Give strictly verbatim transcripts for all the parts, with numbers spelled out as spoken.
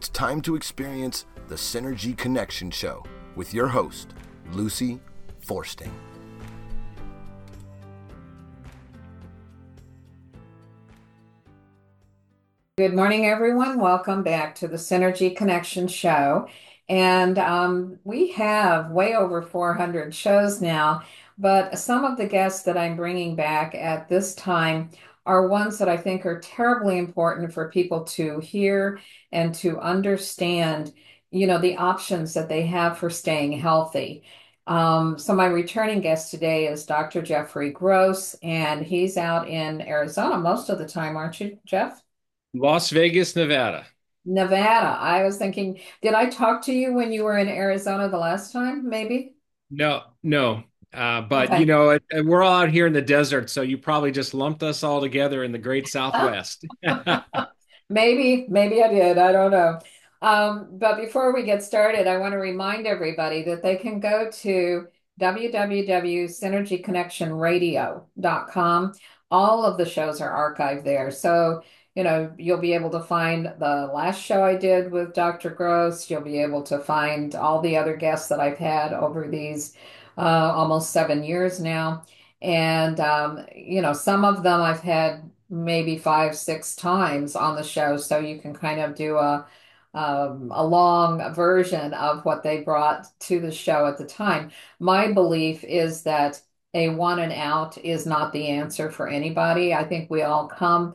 It's time to experience the Synergy Connection Show with your host, Lucy Forsting. Good morning, everyone. Welcome back to the Synergy Connection Show. And um, we have way over four hundred shows now, but some of the guests that I'm bringing back at this time are ones that I think are terribly important for people to hear and to understand, you know, the options that they have for staying healthy. Um, so my returning guest today is Doctor Jeffrey Gross, and he's out in Arizona most of the time, aren't you, Jeff? Las Vegas, Nevada. Nevada. I was thinking, did I talk to you when you were in Arizona the last time? Maybe. No, no. Uh, but you Okay. know, it, we're all out here in the desert, so you probably just lumped us all together in the great Southwest. Maybe, maybe I did. I don't know. Um, but before we get started, I want to remind everybody that they can go to w w w dot synergy connection radio dot com. All of the shows are archived there. So, you know, you'll be able to find the last show I did with Doctor Gross. You'll be able to find all the other guests that I've had over these uh, almost seven years now. And, um, you know, some of them I've had maybe five, six times on the show. So you can kind of do a um, a long version of what they brought to the show at the time. My belief is that a one and out is not the answer for anybody. I think we all come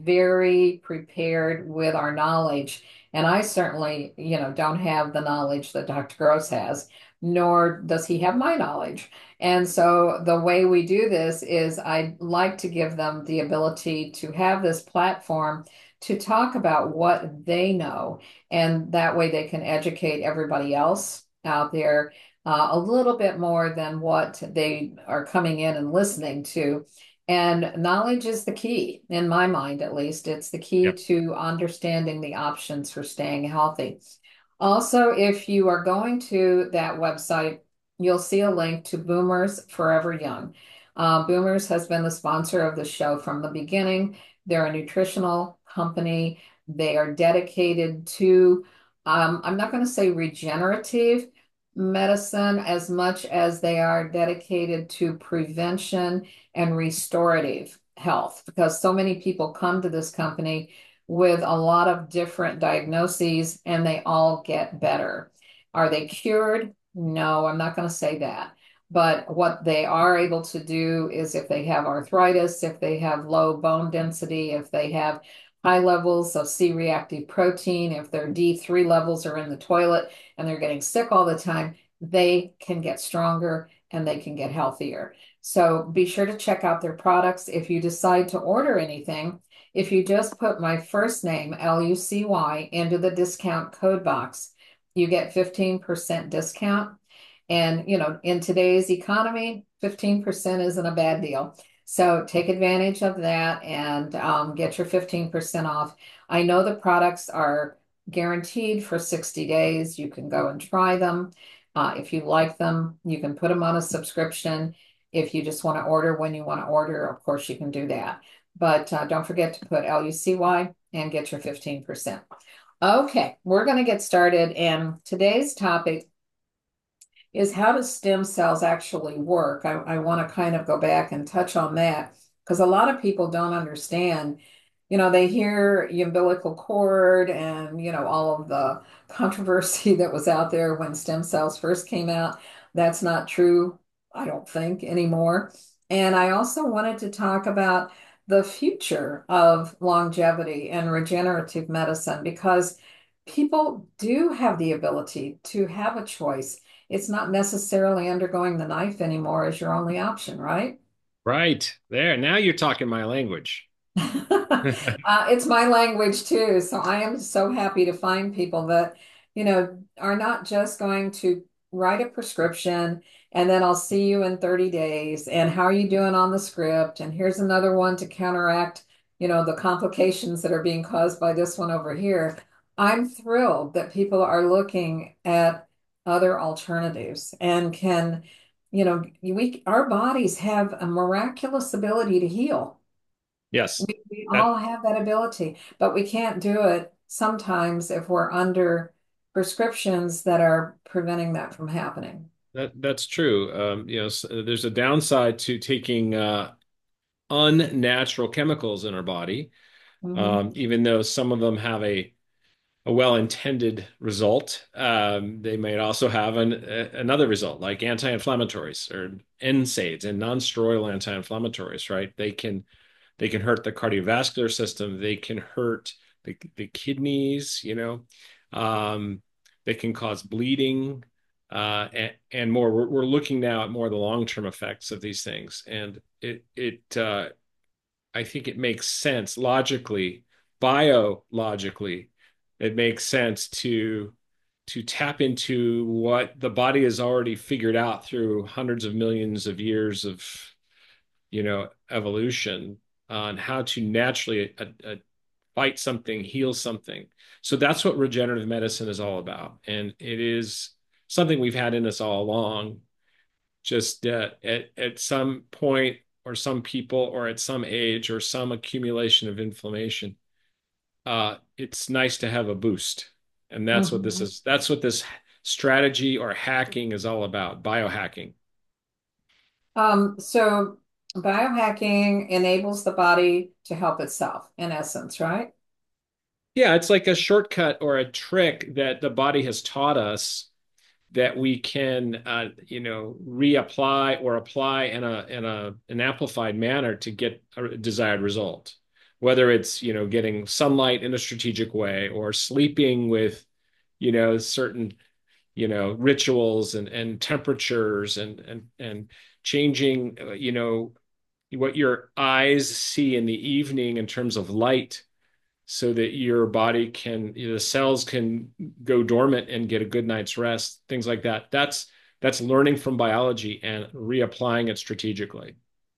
very prepared with our knowledge. And I certainly, you know, don't have the knowledge that Doctor Gross has, nor does he have my knowledge. And so the way we do this is I'd like to give them the ability to have this platform to talk about what they know. And that way they can educate everybody else out there uh, a little bit more than what they are coming in and listening to. And knowledge is the key, in my mind at least. It's the key Yep. to understanding the options for staying healthy. Also, if you are going to that website, you'll see a link to Boomers Forever Young. Uh, Boomers has been the sponsor of the show from the beginning. They're a nutritional company. They are dedicated to, um, I'm not going to say regenerative medicine as much as they are dedicated to prevention and restorative health, because so many people come to this company with a lot of different diagnoses and they all get better. Are they cured? No, I'm not going to say that. But what they are able to do is if they have arthritis, if they have low bone density, if they have high levels of C-reactive protein, if their D three levels are in the toilet and they're getting sick all the time, they can get stronger and they can get healthier. So be sure to check out their products. If you decide to order anything, if you just put my first name, L U C Y, into the discount code box, you get fifteen percent discount. And, you know, in today's economy, fifteen percent isn't a bad deal. So take advantage of that and um, get your fifteen percent off. I know the products are guaranteed for sixty days. You can go and try them. Uh, if you like them, you can put them on a subscription. If you just want to order when you want to order, of course, you can do that. But uh, don't forget to put L U C Y and get your fifteen percent. Okay, we're going to get started. And today's topic is how do stem cells actually work? I, I want to kind of go back and touch on that because a lot of people don't understand. You know, they hear the umbilical cord and, you know, all of the controversy that was out there when stem cells first came out. That's not true, I don't think, anymore. And I also wanted to talk about the future of longevity and regenerative medicine because people do have the ability to have a choice. It's not necessarily undergoing the knife anymore as your only option, right? Right there. Now you're talking my language. Uh, it's my language too. So I am so happy to find people that, you know, are not just going to write a prescription and then I'll see you in thirty days. And how are you doing on the script? And here's another one to counteract, you know, the complications that are being caused by this one over here. I'm thrilled that people are looking at other alternatives and can, you know, we our bodies have a miraculous ability to heal. Yes. We, we That all have that ability, but we can't do it sometimes if we're under prescriptions that are preventing that from happening. That that's true. Um, you know, s- there's a downside to taking uh, unnatural chemicals in our body, Hmm. um, even though some of them have a a well-intended result. Um, they may also have an, a, another result, like anti-inflammatories or N SAIDs and non-steroidal anti-inflammatories, right? They can they can hurt the cardiovascular system. They can hurt the, the kidneys, you know. Um, they can cause bleeding uh, and, and more. We're, we're looking now at more of the long-term effects of these things. And it, it uh, I think it makes sense logically, biologically, it makes sense to to tap into what the body has already figured out through hundreds of millions of years of, you know, evolution on how to naturally uh, uh, fight something, heal something. So that's what regenerative medicine is all about. And it is something we've had in us all along. Just uh, at, at some point, or some people, or at some age, or some accumulation of inflammation, uh, it's nice to have a boost. And that's what this Hmm. is. That's what this strategy or hacking is all about, biohacking. Um, so biohacking enables the body to help itself, in essence, right? Yeah, it's like a shortcut or a trick that the body has taught us that we can, uh, you know, reapply or apply in a in a an amplified manner to get a desired result. Whether it's, you know, getting sunlight in a strategic way or sleeping with, you know, certain, you know, rituals and and temperatures and and and changing, uh, you know, what your eyes see in the evening in terms of light so that your body can, the cells can go dormant and get a good night's rest, things like that. That's that's learning from biology and reapplying it strategically.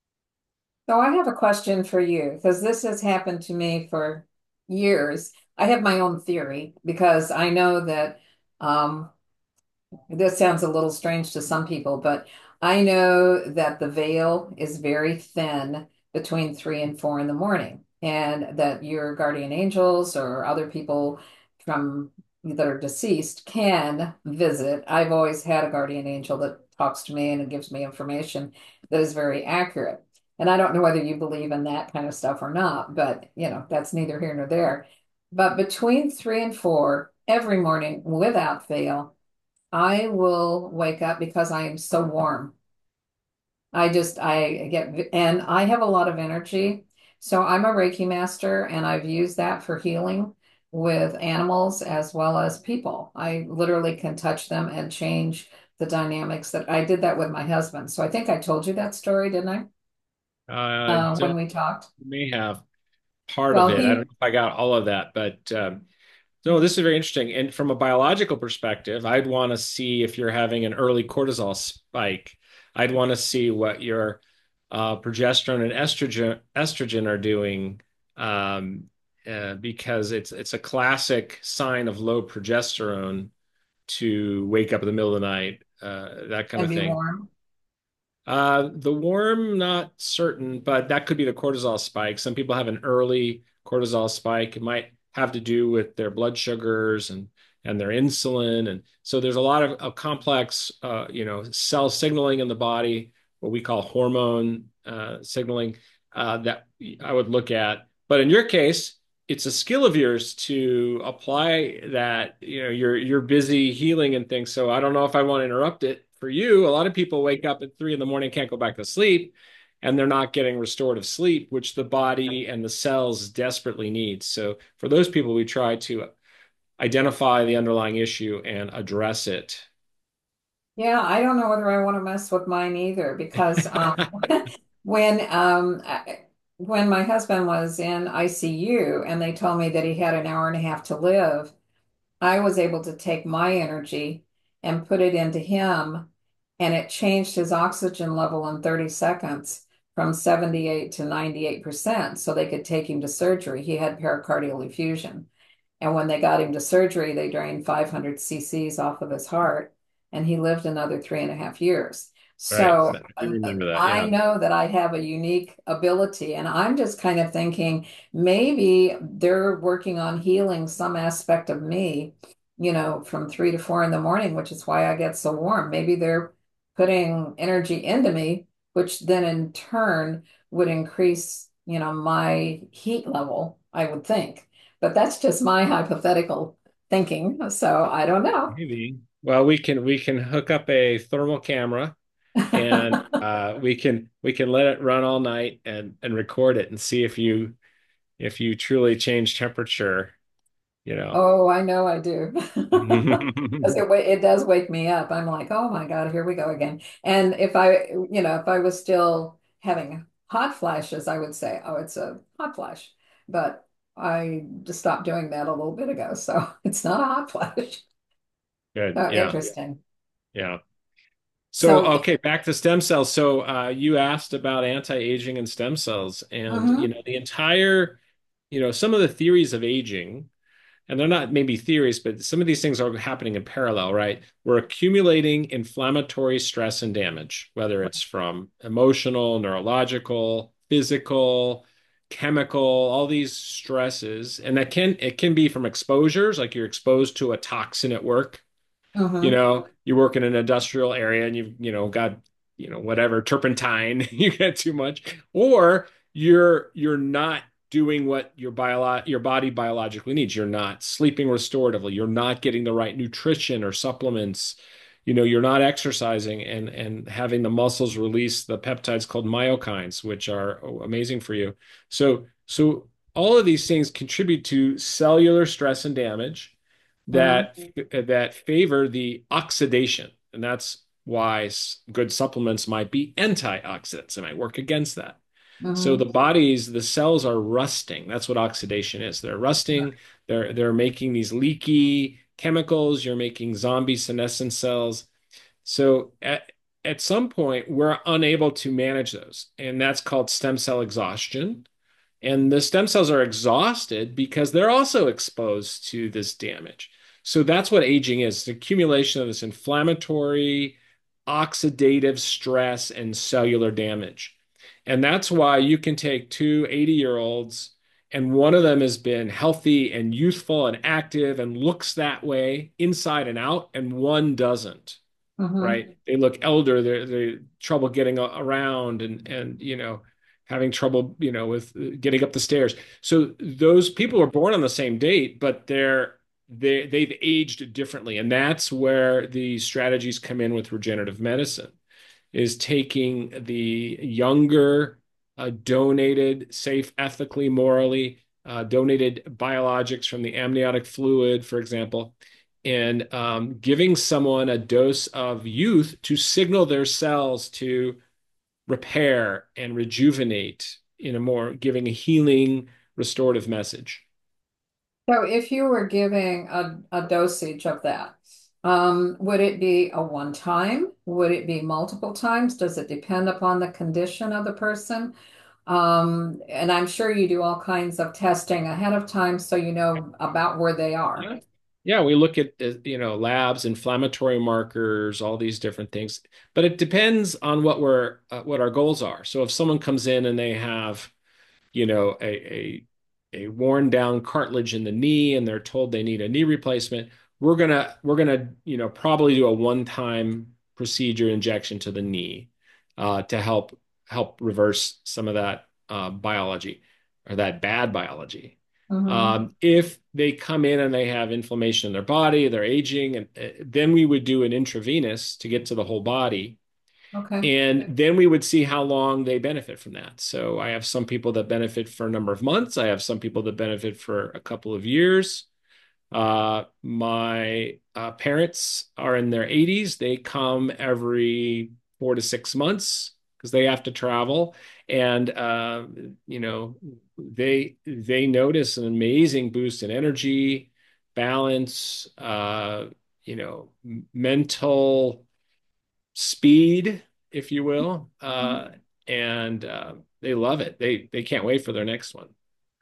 So I have a question for you because this has happened to me for years. I have my own theory because I know that um, this sounds a little strange to some people, but I know that the veil is very thin between three and four in the morning, and that your guardian angels or other people from that are deceased can visit. I've always had a guardian angel that talks to me and it gives me information that is very accurate. And I don't know whether you believe in that kind of stuff or not, but you know, that's neither here nor there. But between three and four every morning, without fail, I will wake up because I am so warm. I just, I get, and I have a lot of energy. So I'm a Reiki master and I've used that for healing with animals as well as people. I literally can touch them and change the dynamics that I did that with my husband. So I think I told you that story, didn't I? Uh, Uh, when don't we talked. may have part of Well, it. I don't he, know if I got all of that, but um, no, this is very interesting. And from a biological perspective, I'd want to see if you're having an early cortisol spike. I'd want to see what your uh, progesterone and estrogen estrogen are doing, um, uh, because it's it's a classic sign of low progesterone to wake up in the middle of the night, uh, that kind and of be thing. warm. Uh, the worm, not certain, but that could be the cortisol spike. Some people have an early cortisol spike. It might have to do with their blood sugars and and their insulin, and so there's a lot of, of complex, uh, you know, cell signaling in the body, what we call hormone uh, signaling, uh, that I would look at. But in your case, it's a skill of yours to apply that. You know, you're you're busy healing and things, so I don't know if I want to interrupt it for you. A lot of people wake up at three in the morning, can't go back to sleep, and they're not getting restorative sleep, which the body and the cells desperately need. So for those people, we try to identify the underlying issue and address it. Yeah, I don't know whether I want to mess with mine either because um, when um, I- when my husband was in I C U and they told me that he had an hour and a half to live, I was able to take my energy and put it into him, and it changed his oxygen level in thirty seconds from seventy-eight to ninety-eight percent so they could take him to surgery. He had pericardial effusion. And when they got him to surgery, they drained five hundred cc's off of his heart, and he lived another three and a half years. Right. So I do uh, remember that. I Yeah. know that I have a unique ability, and I'm just kind of thinking maybe they're working on healing some aspect of me, you know, from three to four in the morning, which is why I get so warm. Maybe they're putting energy into me, which then in turn would increase, you know, my heat level, I would think. But that's just my hypothetical thinking. So I don't know. Maybe. Well, we can we can hook up a thermal camera and uh, we can we can let it run all night and and record it and see if you if you truly change temperature, you know. Oh, I know I do. Because it wa- it does wake me up. I'm like, oh my God, here we go again. And if I, you know, if I was still having hot flashes, I would say, oh, it's a hot flash. But I just stopped doing that a little bit ago, so it's not a hot flash. Good. Oh, Yeah. interesting. Yeah. So, So, okay, back to stem cells. So, uh, you asked about anti-aging and stem cells, and you mhm, know the entire, you know, some of the theories of aging, and they're not maybe theories, but some of these things are happening in parallel, right? We're accumulating inflammatory stress and damage, whether it's from emotional, neurological, physical, chemical, all these stresses, and that can it can be from exposures, like you're exposed to a toxin at work. You mhm, know, you work in an industrial area and you've, you know, got, you know, whatever, turpentine, you get too much, or you're you're not doing what your bio your body biologically needs. You're not sleeping restoratively. You're not getting the right nutrition or supplements. You know, you're not exercising and and having the muscles release the peptides called myokines, which are amazing for you. So so all of these things contribute to cellular stress and damage mhm, that that favor the oxidation, and that's why good supplements might be antioxidants. They might work against that. So the mhm. bodies, the cells are rusting. That's what oxidation is. They're rusting. They're they're making these leaky chemicals. You're making zombie senescent cells. So at at some point, we're unable to manage those, and that's called stem cell exhaustion. And the stem cells are exhausted because they're also exposed to this damage. So that's what aging is, the accumulation of this inflammatory, oxidative stress and cellular damage. And that's why you can take two eighty year olds and one of them has been healthy and youthful and active and looks that way inside and out, and one doesn't, Mhm. right? They look elder, they're, they're trouble getting around and and you know having trouble you know with uh, getting up the stairs. So those people are born on the same date, but they're they they've aged differently, and that's where the strategies come in with regenerative medicine, is taking the younger, uh, donated, safe, ethically, morally, uh, donated biologics from the amniotic fluid, for example, and um, giving someone a dose of youth to signal their cells to repair and rejuvenate in a more giving a healing, restorative message. So if you were giving a, a dosage of that, um, would it be a one time? Would it be multiple times? Does it depend upon the condition of the person? Um, and I'm sure you do all kinds of testing ahead of time so you know about where they are. Yeah. Yeah, we look at uh, you know labs, inflammatory markers, all these different things, but it depends on what we're uh, what our goals are. So if someone comes in and they have you know, a, a a worn down cartilage in the knee and they're told they need a knee replacement, we're gonna we're gonna you know probably do a one time procedure injection to the knee uh, to help help reverse some of that uh, biology or that bad biology. Hmm. Um, if they come in and they have inflammation in their body, they're aging, and uh, then we would do an intravenous to get to the whole body, Okay. and then we would see how long they benefit from that. So I have some people that benefit for a number of months. I have some people that benefit for a couple of years. Uh, my uh, parents are in their eighties. They come every four to six months because they have to travel, and uh, you know they they notice an amazing boost in energy, balance, uh, you know, mental speed, if you will, uh, and uh, they love it. They they can't wait for their next one.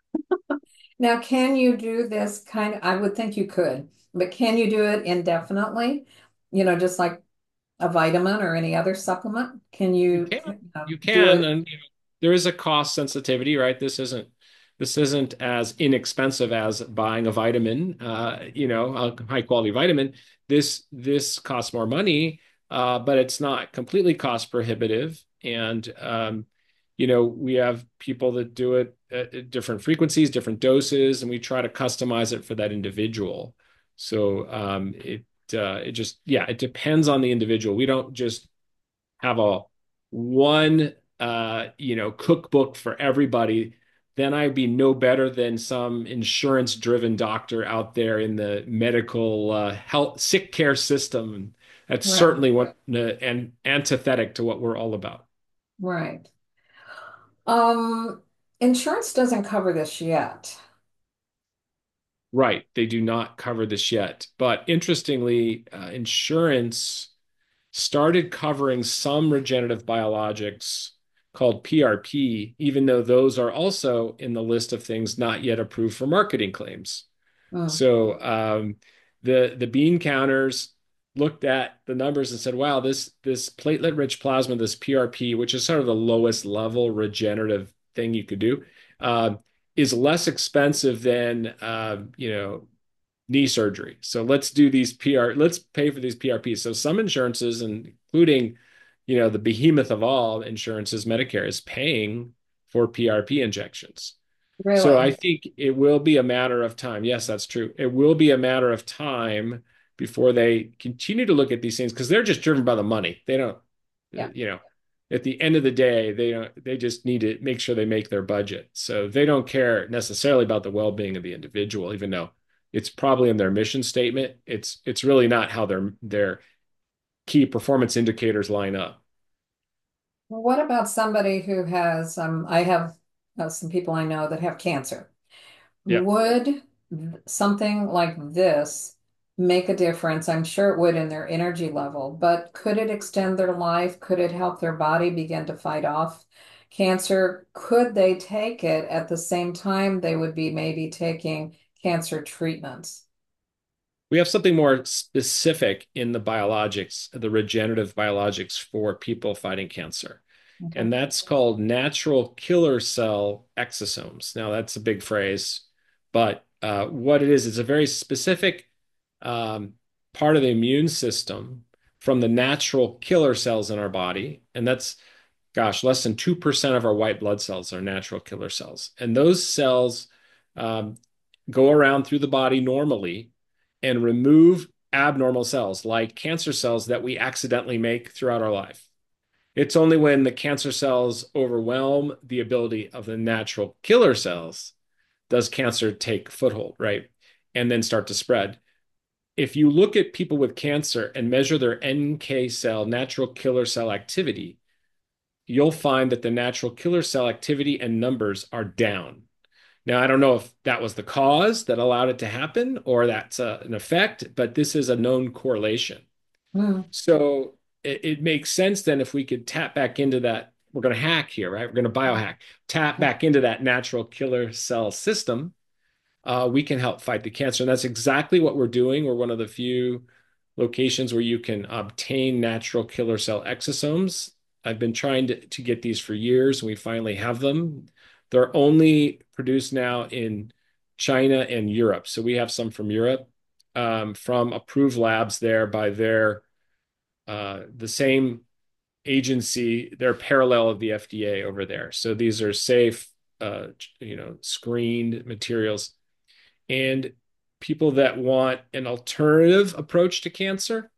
Now, can you do this kind of, I would think you could, but can you do it indefinitely? You know, just like a vitamin or any other supplement? Can You you can, uh, you do can, it? and you know, there is a cost sensitivity, right? This isn't this isn't as inexpensive as buying a vitamin, uh, you know, a high quality vitamin. This this costs more money, uh, but it's not completely cost prohibitive. And um, you know, we have people that do it at at different frequencies, different doses, and we try to customize it for that individual. So um, it uh, it just yeah, it depends on the individual. We don't just have a one uh, you know, cookbook for everybody, then I'd be no better than some insurance-driven doctor out there in the medical uh, health sick care system. That's Right, certainly what uh, and antithetic to what we're all about. right. Um, Insurance doesn't cover this yet. Right. They do not cover this yet. But interestingly, uh, insurance started covering some regenerative biologics called P R P, even though those are also in the list of things not yet approved for marketing claims. Mm, So um, the the bean counters looked at the numbers and said, "Wow, this this platelet-rich plasma, this P R P, which is sort of the lowest level regenerative thing you could do, uh, is less expensive than uh, you know knee surgery. So let's do these P R, let's pay for these P R Ps." So some insurances, including, you know, the behemoth of all insurances, Medicare, is paying for P R P injections. So I really? think it will be a matter of time. Yes, that's true. It will be a matter of time before they continue to look at these things because they're just driven by the money. They don't, Yeah. you know, at the end of the day, they don't, they just need to make sure they make their budget. So they don't care necessarily about the well-being of the individual, even though it's probably in their mission statement. It's it's really not how their their key performance indicators line up. What about somebody who has, um, I have uh, some people I know that have cancer. Yeah. Would th- something like this make a difference? I'm sure it would in their energy level, but could it extend their life? Could it help their body begin to fight off cancer? Could they take it at the same time they would be maybe taking cancer treatments? We have something more specific in the biologics, the regenerative biologics for people fighting cancer. Okay. And that's called natural killer cell exosomes. Now, that's a big phrase, but uh, what it is, is a very specific um, part of the immune system from the natural killer cells in our body. And that's, gosh, less than two percent of our white blood cells are natural killer cells. And those cells um, go around through the body normally and remove abnormal cells like cancer cells that we accidentally make throughout our life. It's only when the cancer cells overwhelm the ability of the natural killer cells does cancer take foothold, right? And then start to spread. If you look at people with cancer and measure their N K cell, natural killer cell activity, you'll find that the natural killer cell activity and numbers are down. Now, I don't know if that was the cause that allowed it to happen or that's a, an effect, but this is a known correlation. Hmm. So it, it makes sense then if we could tap back into that. We're going to hack here, right? We're going to biohack, tap back into that natural killer cell system. Uh, we can help fight the cancer. And that's exactly what we're doing. We're one of the few locations where you can obtain natural killer cell exosomes. I've been trying to, to get these for years, and we finally have them. They're only produced now in China and Europe. So we have some from Europe, um, from approved labs there by their uh, the same agency. They're parallel of the F D A over there. So these are safe, uh, you know, screened materials. And people that want an alternative approach to cancer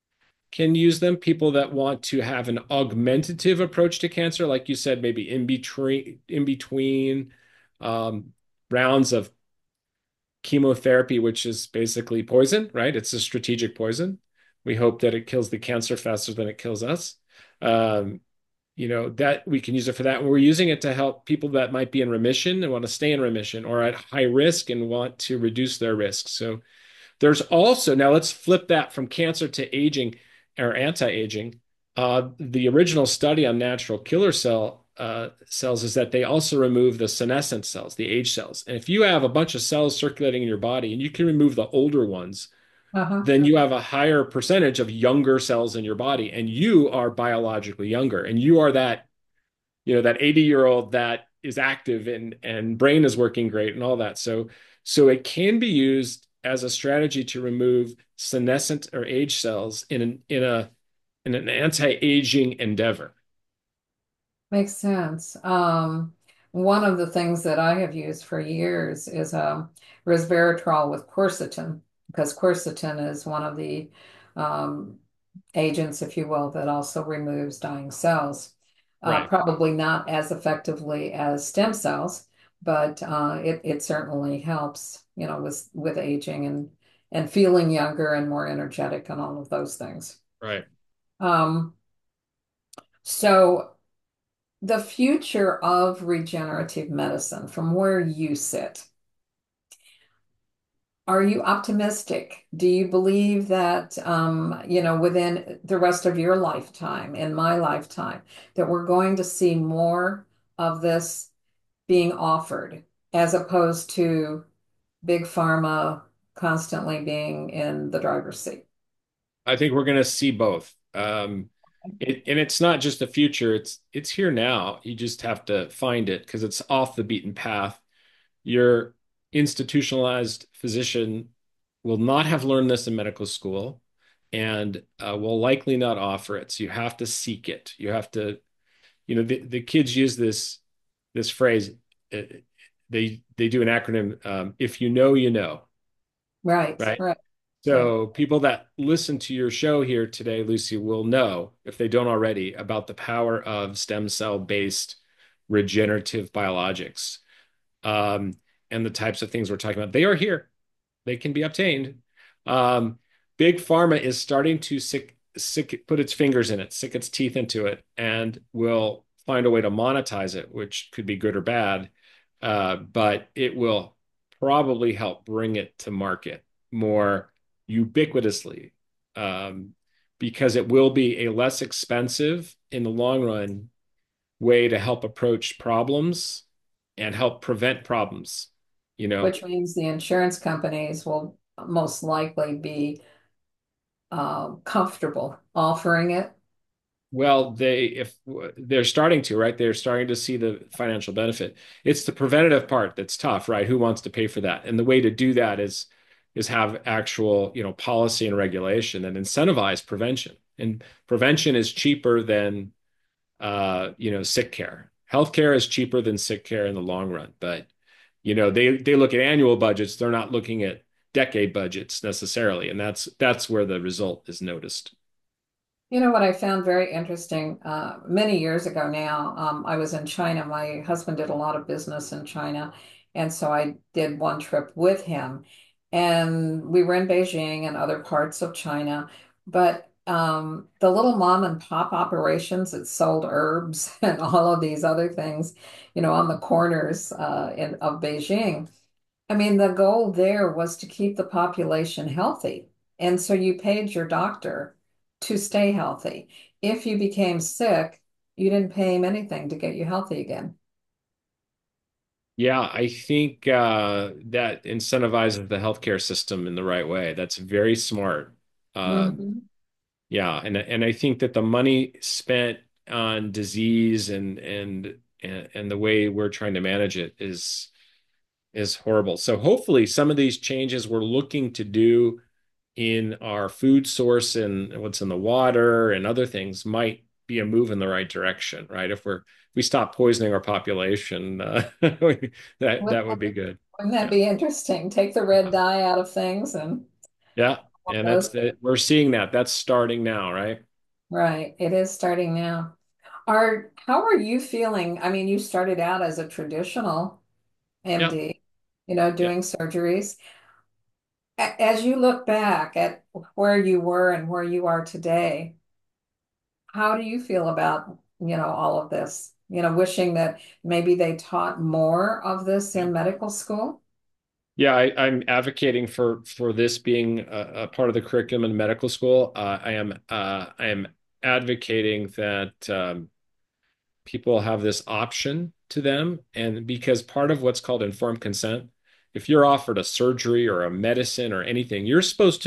can use them. People that want to have an augmentative approach to cancer, like you said, maybe in between in between um, rounds of chemotherapy, which is basically poison, right? It's a strategic poison. We hope that it kills the cancer faster than it kills us. Um, you know, that we can use it for that. And we're using it to help people that might be in remission and want to stay in remission or at high risk and want to reduce their risk. So there's also, now let's flip that from cancer to aging or anti-aging. Uh, the original study on natural killer cell uh, cells is that they also remove the senescent cells, the age cells. And if you have a bunch of cells circulating in your body and you can remove the older ones, Uh-huh. then you have a higher percentage of younger cells in your body, and you are biologically younger, and you are that, you know, that eighty year old that is active and and brain is working great and all that. So so it can be used as a strategy to remove senescent or age cells in an in a in an anti-aging endeavor. Makes sense. Um, one of the things that I have used for years is um, resveratrol with quercetin, because quercetin is one of the um, agents, if you will, that also removes dying cells. Uh, Right. probably not as effectively as stem cells, but uh, it it certainly helps, you know, with with aging and and feeling younger and more energetic and all of those things. Right. Um, so the future of regenerative medicine, from where you sit, are you optimistic? Do you believe that, um, you know, within the rest of your lifetime, in my lifetime, that we're going to see more of this being offered as opposed to big pharma constantly being in the driver's seat? I think we're going to see both. Um, it, and it's not just the future, it's it's here now. You just have to find it because it's off the beaten path. Your institutionalized physician will not have learned this in medical school and uh, will likely not offer it. So you have to seek it. You have to, you know, the, the kids use this this phrase. uh, they they do an acronym. Um, if you know, you know, Right, right? right, right. So people that listen to your show here today, Lucy, will know, if they don't already, about the power of stem cell based regenerative biologics, um, and the types of things we're talking about. They are here. They can be obtained. Um, Big Pharma is starting to sick, sick, put its fingers in it, sick its teeth into it, and will find a way to monetize it, which could be good or bad. Uh, but it will probably help bring it to market more ubiquitously, um, because it will be a less expensive in the long run way to help approach problems and help prevent problems. You know, Which means the insurance companies will most likely be uh, comfortable offering it. well, they if they're starting to, right? They're starting to see the financial benefit. It's the preventative part that's tough, right? Who wants to pay for that? And the way to do that is is have actual, you know, policy and regulation and incentivize prevention. And prevention is cheaper than uh, you know, sick care. Healthcare is cheaper than sick care in the long run, but you know, they they look at annual budgets, they're not looking at decade budgets necessarily, and that's that's where the result is noticed. You know what I found very interesting, uh, many years ago now, um, I was in China. My husband did a lot of business in China, and so I did one trip with him. And we were in Beijing and other parts of China, but um, the little mom and pop operations that sold herbs and all of these other things, you know, on the corners uh, in, of Beijing. I mean, the goal there was to keep the population healthy. And so you paid your doctor to stay healthy. If you became sick, you didn't pay him anything to get you healthy again. Yeah, I think uh, that incentivizes the healthcare system in the right way. That's very smart. Um, Hmm. yeah, and and I think that the money spent on disease and and and, and the way we're trying to manage it is is horrible. So hopefully some of these changes we're looking to do in our food source and what's in the water and other things might be a move in the right direction, right? If we're if we stop poisoning our population, uh, that Wouldn't that would be good. wouldn't that Yeah, be interesting? Take the red dye out of things and yeah, all and those that's things. it. We're seeing that. That's starting now, right? Right. It is starting now. Are, how are you feeling? I mean, you started out as a traditional Yeah, M D, you know, yeah. doing surgeries. A- As you look back at where you were and where you are today, how do you feel about, you know, all of this? You know, wishing that maybe they taught more of this Yeah. in medical school? Yeah, I, I'm advocating for for this being a, a part of the curriculum in medical school. Uh, I am uh, I am advocating that um, people have this option to them. And because part of what's called informed consent, if you're offered a surgery or a medicine or anything, you're supposed to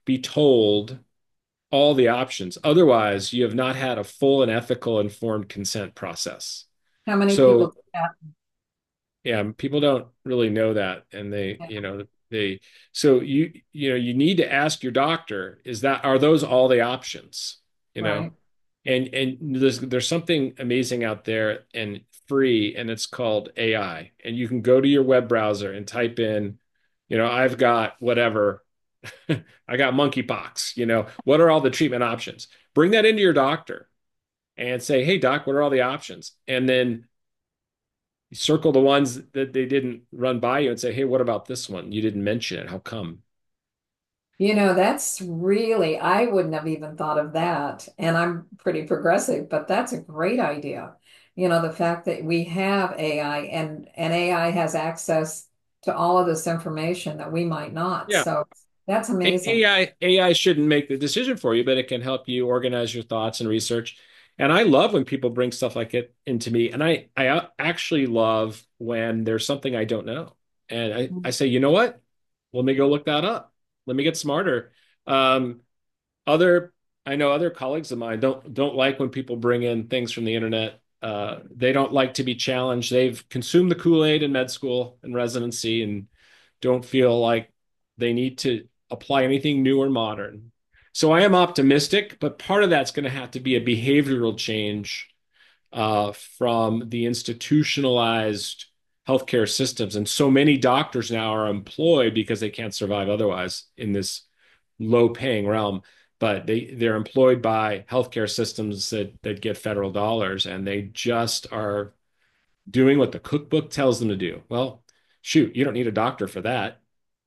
be told all the options. Otherwise, you have not had a full and ethical informed consent process. How many people So do that? yeah, people don't really know that. And they, you know, they, so you, you know, you need to ask your doctor, is that, are those all the options? You know, Right. and, and there's, there's something amazing out there and free, and it's called A I. And you can go to your web browser and type in, you know, I've got whatever, I got monkeypox, you know, what are all the treatment options? Bring that into your doctor and say, hey, doc, what are all the options? And then you circle the ones that they didn't run by you and say, hey, what about this one? You didn't mention it. How come? You know, that's really, I wouldn't have even thought of that. And I'm pretty progressive, but that's a great idea. You know, the fact that we have A I and, and A I has access to all of this information that we might not. Yeah. So that's amazing. A I A I shouldn't make the decision for you, but it can help you organize your thoughts and research. And I love when people bring stuff like it into me. And I I actually love when there's something I don't know. And I, I say, you know what? Let me go look that up. Let me get smarter. Um, other I know other colleagues of mine don't don't like when people bring in things from the internet. Uh, they don't like to be challenged. They've consumed the Kool-Aid in med school and residency and don't feel like they need to apply anything new or modern. So I am optimistic, but part of that's going to have to be a behavioral change uh, from the institutionalized healthcare systems. And so many doctors now are employed because they can't survive otherwise in this low paying realm. But they, they're employed by healthcare systems that, that get federal dollars, and they just are doing what the cookbook tells them to do. Well, shoot, you don't need a doctor for that.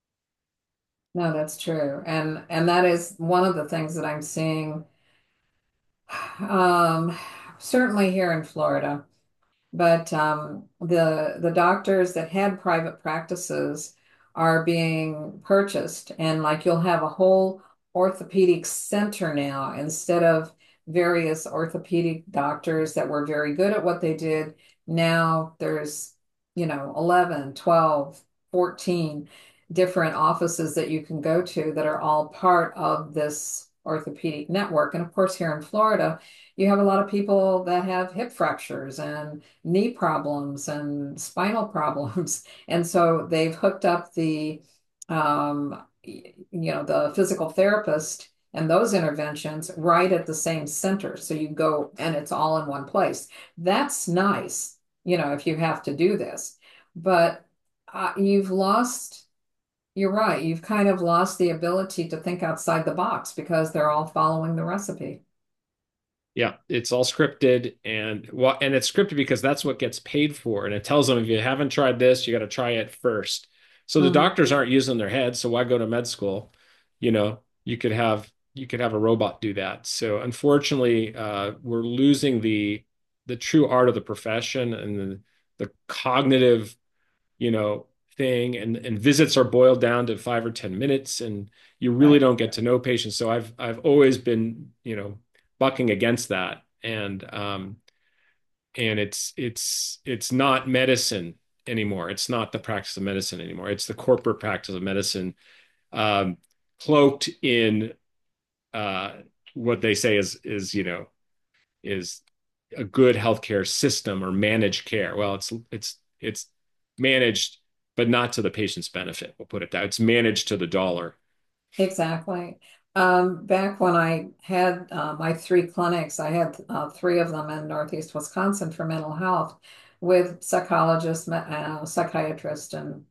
No, that's true. And and that is one of the things that I'm seeing um certainly here in Florida. But um, the the doctors that had private practices are being purchased, and like you'll have a whole orthopedic center now instead of various orthopedic doctors that were very good at what they did. Now there's, you know, eleven, twelve, fourteen different offices that you can go to that are all part of this orthopedic network. And of course, here in Florida, you have a lot of people that have hip fractures and knee problems and spinal problems. And so they've hooked up the, um, you know, the physical therapist and those interventions right at the same center. So you go and it's all in one place. That's nice, you know, if you have to do this. But uh, you've lost, you're right, you've kind of lost the ability to think outside the box because they're all following the recipe. Yeah, it's all scripted and well, and it's scripted because that's what gets paid for. And it tells them if you haven't tried this, you got to try it first. So the Mhm. doctors aren't using their heads, so why go to med school? You know, you could have you could have a robot do that. So unfortunately, uh, we're losing the the true art of the profession and the, the cognitive, you know, thing. And and visits are boiled down to five or ten minutes, and you really Right. don't get to know patients. So I've I've always been, you know, bucking against that. And um and it's it's it's not medicine anymore. It's not the practice of medicine anymore. It's the corporate practice of medicine, um, cloaked in uh, what they say is is you know is a good healthcare system or managed care. Well, it's it's it's managed, but not to the patient's benefit. We'll put it that. It's managed to the dollar. Exactly. Um, back when I had uh, my three clinics, I had uh, three of them in Northeast Wisconsin for mental health with psychologists, me- uh, psychiatrists, and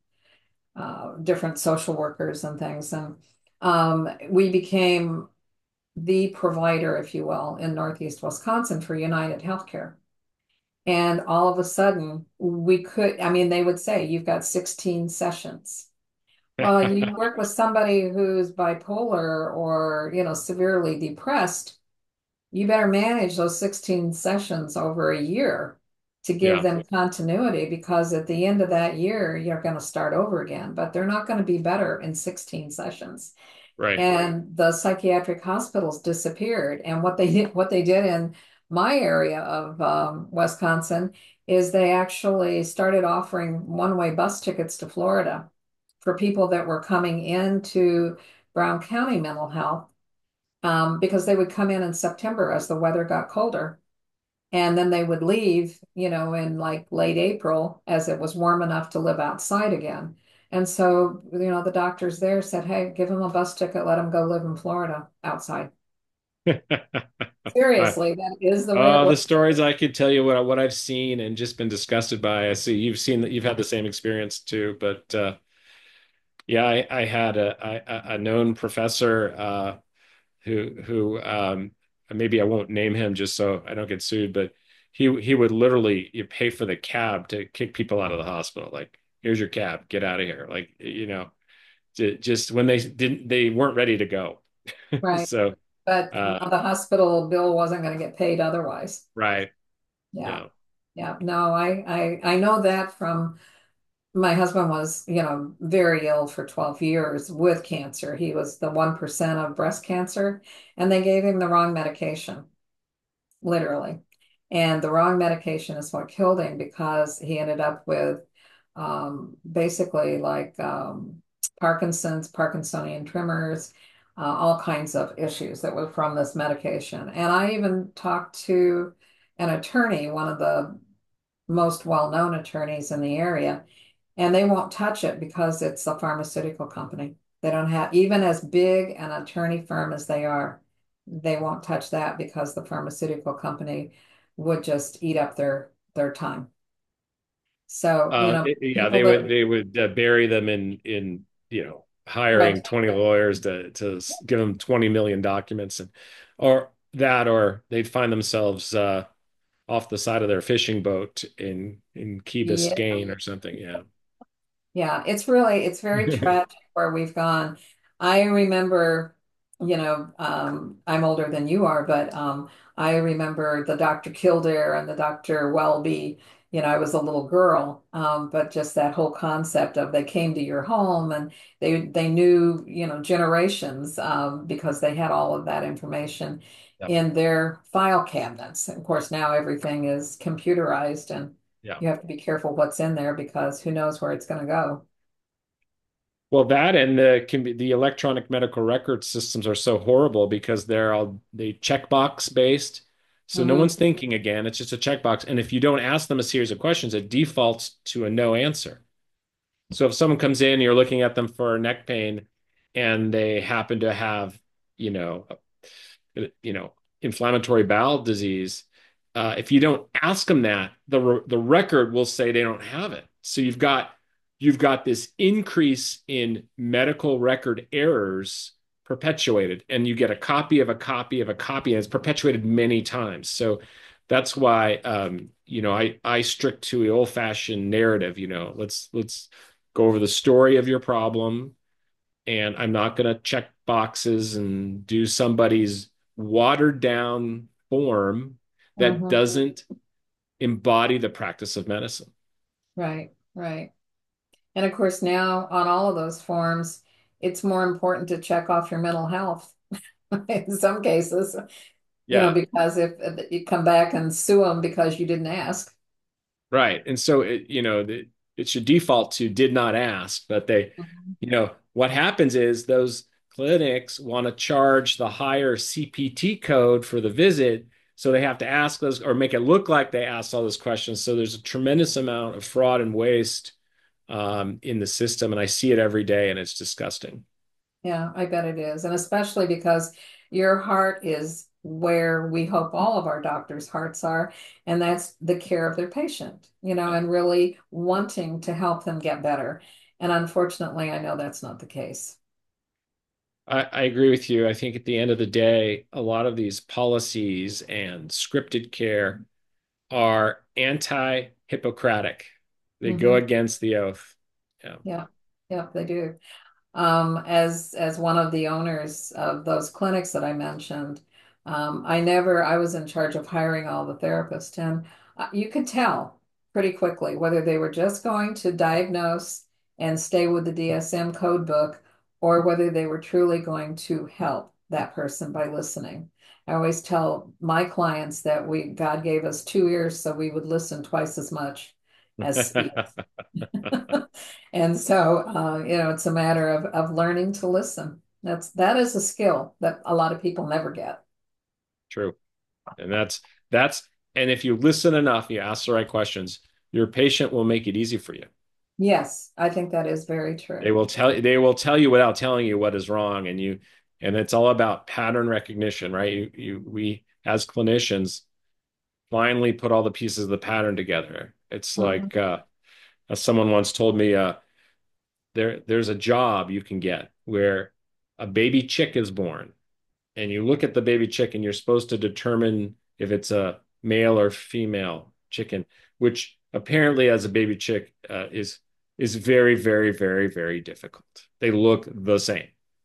uh, different social workers and things. And um, we became the provider, if you will, in Northeast Wisconsin for United Healthcare. And all of a sudden, we could, I mean, they would say, you've got sixteen sessions. Well, you work with somebody who's bipolar or, you know, severely depressed, you better manage those sixteen sessions over a year to give Yeah, them continuity because at the end of that year, you're going to start over again, but they're not going to be better in sixteen sessions. right. And the psychiatric hospitals disappeared. And what they did, what they did in my area of um, Wisconsin is they actually started offering one-way bus tickets to Florida for people that were coming into Brown County Mental Health, um, because they would come in in September as the weather got colder. And then they would leave, you know, in like late April as it was warm enough to live outside again. And so, you know, the doctors there said, hey, give him a bus ticket, let him go live in Florida outside. Right. Seriously, that is the way it Oh, the was. stories I could tell you what what I've seen and just been disgusted by. I see you've seen that you've had the same experience too, but uh, yeah, I, I had a, a a known professor uh, who who um, maybe I won't name him just so I don't get sued, but he he would literally you pay for the cab to kick people out of the hospital. Like, here's your cab, get out of here. Like, you know, j- just when they didn't they weren't ready to go. Right. So, But uh, the hospital bill wasn't going to get paid otherwise. right, Yeah. yeah. Yeah. No, I, I, I know that from my husband was, you know, very ill for twelve years with cancer. He was the one percent of breast cancer, and they gave him the wrong medication, literally. And the wrong medication is what killed him because he ended up with um, basically like um, Parkinson's, Parkinsonian tremors, uh, all kinds of issues that were from this medication. And I even talked to an attorney, one of the most well-known attorneys in the area, and they won't touch it because it's a pharmaceutical company. They don't have, even as big an attorney firm as they are, they won't touch that because the pharmaceutical company would just eat up their their time. So, you Uh, know, it- yeah, people they would that, they would uh, bury them in in you know right, hiring twenty lawyers to to s- give them twenty million documents and or that or they'd find themselves uh, off the side of their fishing boat in in Key yeah, Biscayne or something. Yeah. yeah, it's really, it's very tragic where we've gone. I remember, you know, um, I'm older than you are, but um, I remember the Doctor Kildare and the Doctor Welby. You know, I was a little girl, um, but just that whole concept of they came to your home and they they knew, you know, generations um, because they had all of that information Yeah. in their file cabinets. Of course, now everything is computerized and Yeah. you have to be careful what's in there because who knows where it's going to go. Well, that and the can be the electronic medical record systems are so horrible because they're all they checkbox based. So no Hmm. one's thinking again. It's just a checkbox. And if you don't ask them a series of questions, it defaults to a no answer. So if someone comes in, you're looking at them for neck pain, and they happen to have, you know, you know, inflammatory bowel disease, uh, if you don't ask them that, the re- the record will say they don't have it. So you've got you've got this increase in medical record errors perpetuated, and you get a copy of a copy of a copy, and it's perpetuated many times. So that's why um, you know I I strict to the old-fashioned narrative. You know, let's let's go over the story of your problem, and I'm not going to check boxes and do somebody's watered down form that Hmm. doesn't embody the practice of medicine. Right, right. And of course, now on all of those forms, it's more important to check off your mental health in some cases, you know, Yeah, because if you come back and sue them because you didn't ask. right. And so it, you know, the, it should default to did not ask, but they, Mhm. you know, what happens is those clinics want to charge the higher C P T code for the visit. So they have to ask those or make it look like they asked all those questions. So there's a tremendous amount of fraud and waste um, in the system. And I see it every day and it's disgusting. Yeah, I bet it is. And especially because your heart is where we hope all of our doctors' hearts are, and that's the care of their patient, you know, Yeah. and really wanting to help them get better. And unfortunately, I know that's not the case. I, I agree with you. I think at the end of the day, a lot of these policies and scripted care are anti-Hippocratic. They go Hmm. against the oath. Yeah. Yeah, yeah, they do. Um, as as one of the owners of those clinics that I mentioned, um, I never I was in charge of hiring all the therapists, and uh, you could tell pretty quickly whether they were just going to diagnose and stay with the D S M code book or whether they were truly going to help that person by listening. I always tell my clients that we God gave us two ears so we would listen twice as much as speak. And so, uh, you know, it's a matter of, of learning to listen. That's that is a skill that a lot of people never get. True. And that's that's and if you listen enough, you ask the right questions, your patient will make it easy for you. Yes, I think that is very They true. will tell they will tell you without telling you what is wrong, and you and it's all about pattern recognition, right? You you we as clinicians finally put all the pieces of the pattern together. It's Mhm. like uh, as someone once told me, uh, there there's a job you can get where a baby chick is born, and you look at the baby chick, and you're supposed to determine if it's a male or female chicken, which apparently, as a baby chick, uh, is is very, very, very, very difficult. They look the same.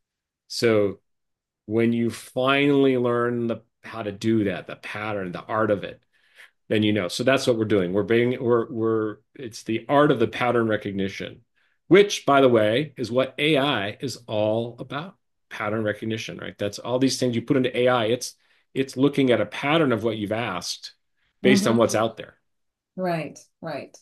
So when you finally learn the how to do that, the pattern, the art of it, then you know. So that's what we're doing. We're being we're we're it's the art of the pattern recognition, which, by the way, is what A I is all about. Pattern recognition, right? That's all these things you put into A I. It's it's looking at a pattern of what you've asked based on Mhm. what's out there. Right, right.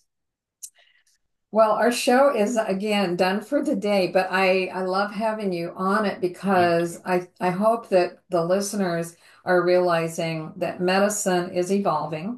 Well, our show is again done for the day, but I I love having you on it Thank because you. I I hope that the listeners are realizing that medicine is evolving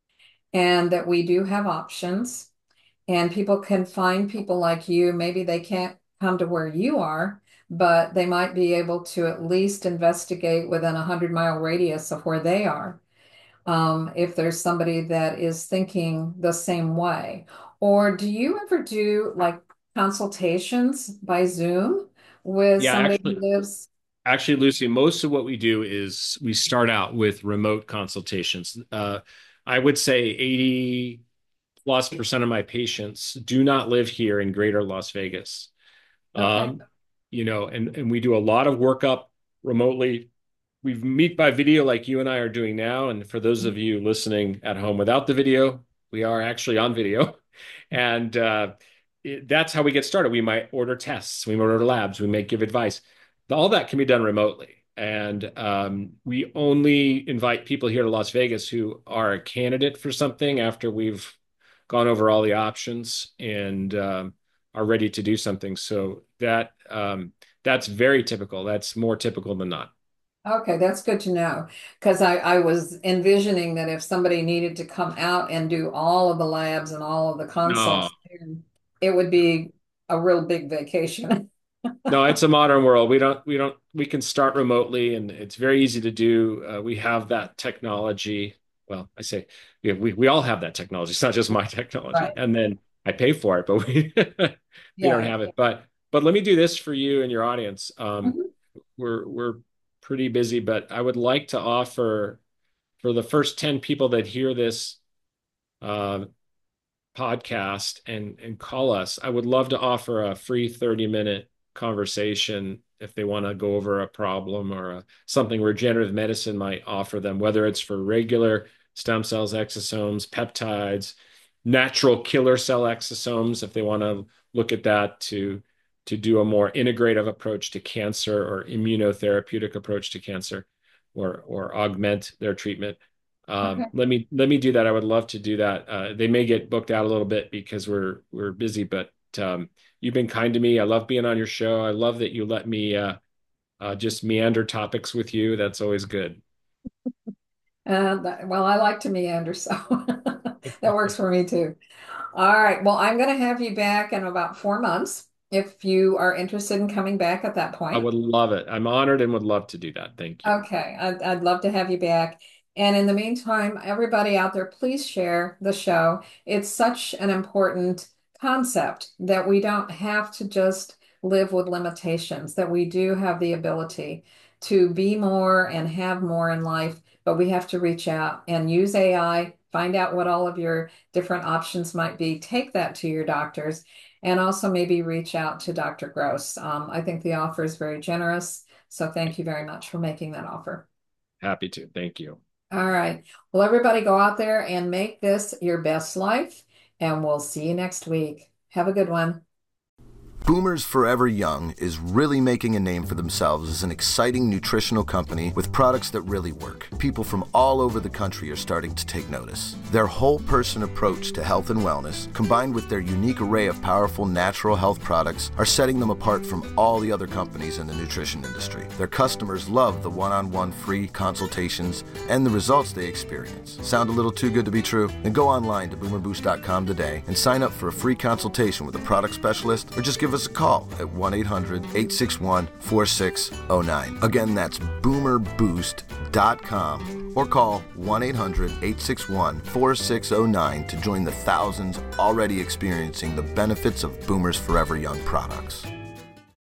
and that we do have options and people can find people like you. Maybe they can't come to where you are, but they might be able to at least investigate within a hundred mile radius of where they are. Um, if there's somebody that is thinking the same way. Or do you ever do like consultations by Zoom with Yeah, somebody who actually, lives? actually, Lucy, most of what we do is we start out with remote consultations. Uh, I would say eighty plus percent of my patients do not live here in greater Las Vegas. Okay. Um, you know, and and we do a lot of workup remotely. We meet by video like you and I are doing now. And for those of you listening at home without the video, we are actually on video. And uh, it, that's how we get started. We might order tests, we might order labs, we might give advice. All that can be done remotely. And um, we only invite people here to Las Vegas who are a candidate for something after we've gone over all the options and um, are ready to do something. So that um, that's very typical. That's more typical than not. Okay, that's good to know. Because I, I was envisioning that if somebody needed to come out and do all of the labs and all of the No, consults, it would be a real big vacation. no, it's a modern world. We don't, we don't, we can start remotely and it's very easy to do. Uh, we have that technology. Well, I say we, we, we all have that technology. It's not just my technology. Right. And then I pay for it, but we, we don't Yeah. have it. But, but let me do this for you and your audience. Um, Mhm. we're, we're pretty busy, but I would like to offer for the first ten people that hear this, uh, podcast and and call us. I would love to offer a free thirty minute conversation if they want to go over a problem or a, something regenerative medicine might offer them, whether it's for regular stem cells, exosomes, peptides, natural killer cell exosomes, if they want to look at that to to do a more integrative approach to cancer or immunotherapeutic approach to cancer or or augment their treatment. Um, Okay. let me let me do that. I would love to do that. Uh, they may get booked out a little bit because we're we're busy, but um, you've been kind to me. I love being on your show. I love that you let me uh, uh, just meander topics with you. That's always good. Uh, that- well, I like to meander, so that works for me too. All right. Well, I'm going to have you back in about four months if you are interested in coming back at that I point. would love it. I'm honored and would love to do that. Thank you. Okay, I'd, I'd love to have you back. And in the meantime, everybody out there, please share the show. It's such an important concept that we don't have to just live with limitations, that we do have the ability to be more and have more in life, but we have to reach out and use A I, find out what all of your different options might be, take that to your doctors, and also maybe reach out to Doctor Gross. Um, I think the offer is very generous. So thank you very much for making that offer. Happy to. Thank you. All right. Well, everybody go out there and make this your best life, and we'll see you next week. Have a good one. Boomers Forever Young is really making a name for themselves as an exciting nutritional company with products that really work. People from all over the country are starting to take notice. Their whole person approach to health and wellness, combined with their unique array of powerful natural health products, are setting them apart from all the other companies in the nutrition industry. Their customers love the one-on-one free consultations and the results they experience. Sound a little too good to be true? Then go online to boomer boost dot com today and sign up for a free consultation with a product specialist, or just give us a call at one eight hundred, eight six one, four six zero nine. Again, that's boomer boost dot com, or call one eight hundred, eight six one, four six zero nine to join the thousands already experiencing the benefits of Boomers Forever Young products.